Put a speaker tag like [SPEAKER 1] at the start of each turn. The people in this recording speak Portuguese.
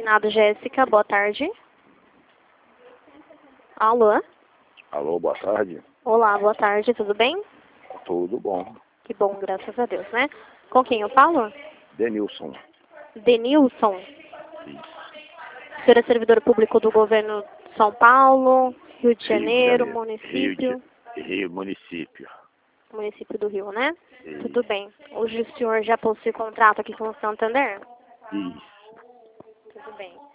[SPEAKER 1] Finado Jéssica, boa tarde. Alô?
[SPEAKER 2] Alô, boa tarde.
[SPEAKER 1] Olá, boa tarde, tudo bem?
[SPEAKER 2] Tudo bom.
[SPEAKER 1] Que bom, graças a Deus, né? Com quem eu falo?
[SPEAKER 2] Denilson.
[SPEAKER 1] Denilson.
[SPEAKER 2] Isso.
[SPEAKER 1] O senhor é servidor público do governo de São Paulo, Rio de
[SPEAKER 2] Rio de
[SPEAKER 1] Janeiro,
[SPEAKER 2] Janeiro.
[SPEAKER 1] município?
[SPEAKER 2] Rio, município.
[SPEAKER 1] Município do Rio, né?
[SPEAKER 2] Isso.
[SPEAKER 1] Tudo bem. Hoje o senhor já possui contrato aqui com o Santander?
[SPEAKER 2] Isso.
[SPEAKER 1] Tudo bem.